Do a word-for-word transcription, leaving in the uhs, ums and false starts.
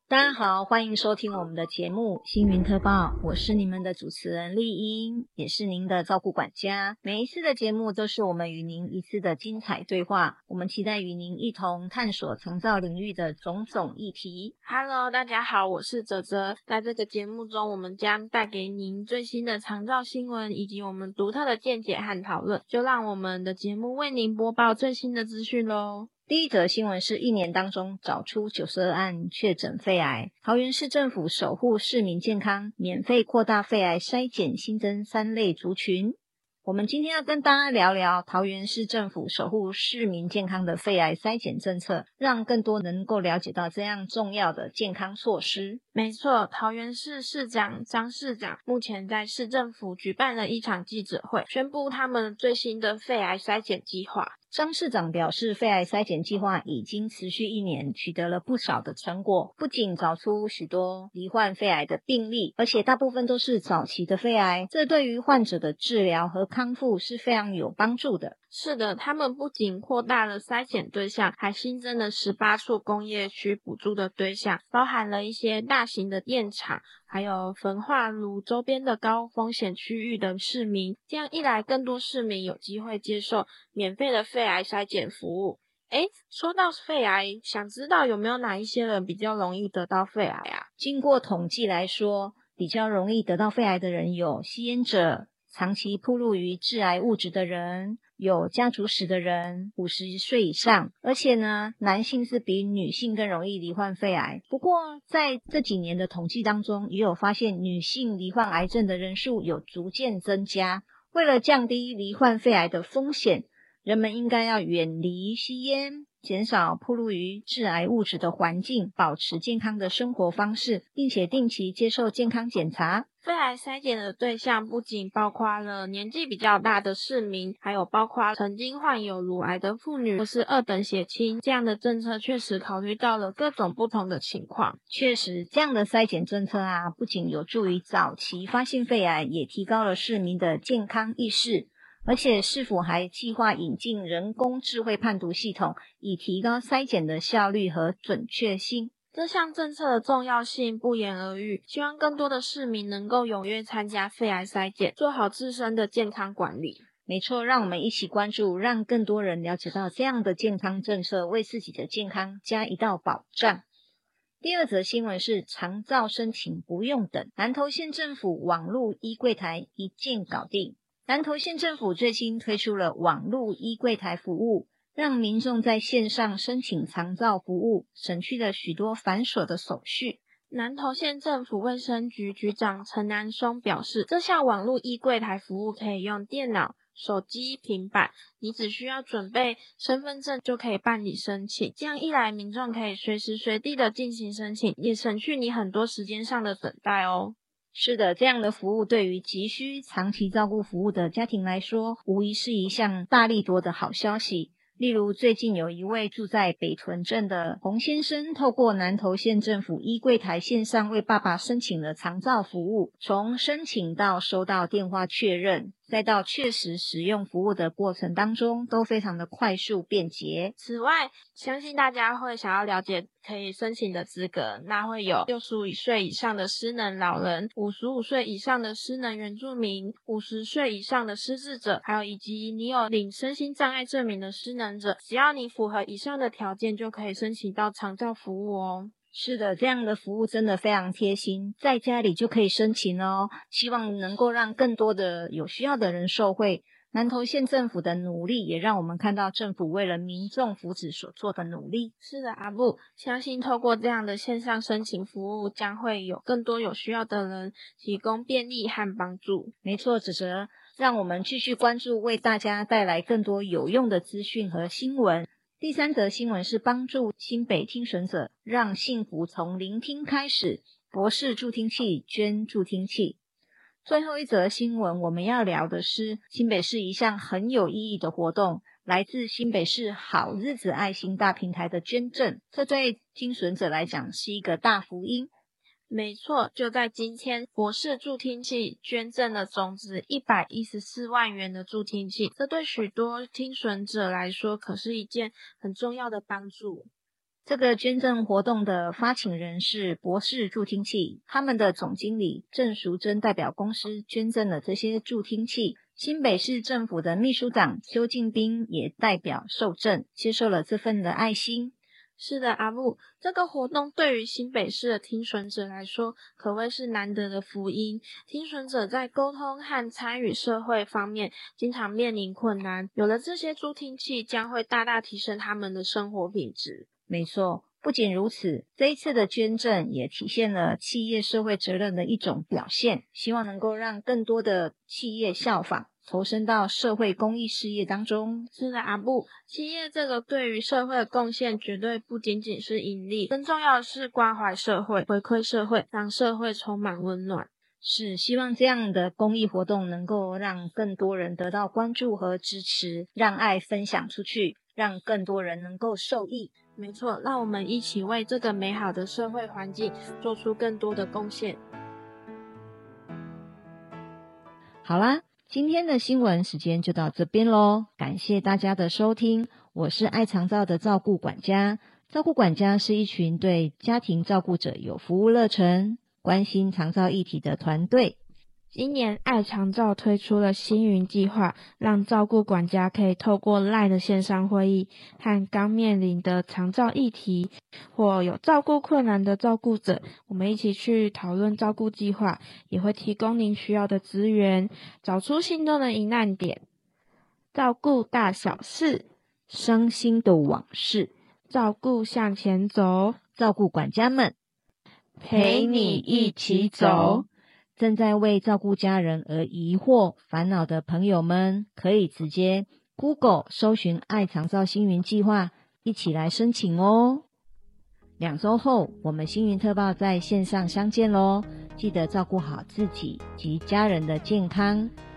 大家好，欢迎收听我们的节目《星云特报》，我是你们的主持人丽英，也是您的照顾管家。每一次的节目都是我们与您一次的精彩对话，我们期待与您一同探索长照领域的种种议题。 Hello， 大家好，我是泽泽。在这个节目中，我们将带给您最新的长照新闻，以及我们独特的见解和讨论。就让我们的节目为您播报最新的资讯咯。 第一则新闻是一年当中找出九十二案确诊肺癌，桃园市政府守护市民健康，免费扩大肺癌筛检，新增三类族群。我们今天要跟大家聊聊桃园市政府守护市民健康的肺癌筛检政策，让更多能够了解到这样重要的健康措施。 没错，桃园市市长张市长目前在市政府举办了一场记者会，宣布他们最新的肺癌筛检计划。 张市长表示，肺癌筛检计划已经持续一年，取得了不少的成果，不仅找出许多罹患肺癌的病例，而且大部分都是早期的肺癌，这对于患者的治疗和康复是非常有帮助的。 是的，他们不仅扩大了筛检对象，还新增了十八处工业区补助的对象，包含了一些大型的电厂，还有焚化炉周边的高风险区域的市民。这样一来，更多市民有机会接受免费的肺癌筛检服务。诶，说到肺癌，想知道有没有哪一些人比较容易得到肺癌啊？ 经过统计来说，比较容易得到肺癌的人有吸烟者、长期暴露于致癌物质的人、有家族史的人、五十岁以上，而且呢，男性是比女性更容易罹患肺癌。不过在这几年的统计当中，也有发现女性罹患癌症的人数有逐渐增加。为了降低罹患肺癌的风险，人们应该要远离吸烟，减少暴露于致癌物质的环境，保持健康的生活方式，并且定期接受健康检查。 肺癌筛检的对象不仅包括了年纪比较大的市民，还有包括曾经患有乳癌的妇女或是二等血亲。这样的政策确实考虑到了各种不同的情况。 确实，这样的筛检政策啊，不仅有助于早期发现肺癌，也提高了市民的健康意识。而且市府还计划引进人工智慧判读系统，以提高筛检的效率和准确性。 这项政策的重要性不言而喻，希望更多的市民能够踊跃参加肺癌筛检，做好自身的健康管理。 没错，让我们一起关注，让更多人了解到这样的健康政策，为自己的健康加一道保障。第二则新闻是长照申请不用等，南投县政府网络医柜台一键搞定。南投县政府最新推出了网络医柜台服务，让民众在线上申请长照服务，省去了许多繁琐的手续。 南投县政府卫生局局长陈南松表示，这项网络医柜台服务可以用电脑、手机、平板，你只需要准备身份证就可以办理申请。这样一来，民众可以随时随地的进行申请，也省去你很多时间上的等待哦。 是的，这样的服务对于急需长期照顾服务的家庭来说，无疑是一项大利多的好消息。例如，最近有一位住在北屯镇的洪先生，透过南投县政府医柜台线上为爸爸申请了长照服务，从申请到收到电话确认，再到确实使用服务的过程当中，都非常的快速便捷。 此外，相信大家会想要了解可以申请的资格，那会有六十五岁以上的失能老人、五十五岁以上的失能原住民、五十岁以上的失智者，还有以及你有领身心障碍证明的失能者，只要你符合以上的条件，就可以申请到长照服务哦。 是的，这样的服务真的非常贴心，在家里就可以申请哦，希望能够让更多的有需要的人受惠。南投县政府的努力，也让我们看到政府为了民众福祉所做的努力。 是的，阿布，相信透过这样的线上申请服务，将会有更多有需要的人提供便利和帮助。 没错，子哲，让我们继续关注，为大家带来更多有用的资讯和新闻。第三则新闻是帮助新北听损者，让幸福从聆听开始，博士助听器捐助听器。最后一则新闻，我们要聊的是新北市一项很有意义的活动，来自新北市好日子爱心大平台的捐赠，这对听损者来讲是一个大福音。 没错，就在今天，博士助听器捐赠了总值一百一十四万元的助听器，这对许多听损者来说可是一件很重要的帮助。 这个捐赠活动的发起人是博士助听器，他们的总经理郑淑珍代表公司捐赠了这些助听器。新北市政府的秘书长邱敬斌也代表受赠，接受了这份的爱心。 是的，阿木，这个活动对于新北市的听损者来说，可谓是难得的福音。听损者在沟通和参与社会方面，经常面临困难，有了这些助听器，将会大大提升他们的生活品质。 没错，不仅如此，这一次的捐赠也体现了企业社会责任的一种表现，希望能够让更多的企业效仿，投身到社会公益事业当中。 是的，阿布，企业这个对于社会的贡献绝对不仅仅是盈利，更重要的是关怀社会、回馈社会，让社会充满温暖。 是希望这样的公益活动能够让更多人得到关注和支持，让爱分享出去，让更多人能够受益。 没错，让我们一起为这个美好的社会环境做出更多的贡献。 好啦，今天的新闻时间就到这边咯，感谢大家的收听，我是爱长照的照顾管家。照顾管家是一群对家庭照顾者有服务热忱、关心长照议题的团队。 今年爱长照推出了星云计划，让照顾管家可以透过 LINE 的线上会议，和刚面临的长照议题或有照顾困难的照顾者，我们一起去讨论照顾计划，也会提供您需要的资源，找出心中的疑难点。照顾大小事， 伤心的往事， 照顾向前走， 照顾管家们陪你一起走。 正在为照顾家人而疑惑烦恼的朋友们，可以直接 Google 搜寻爱长照星云计划，一起来申请哦。两周后，我们星云特报在线上相见咯，记得照顾好自己及家人的健康。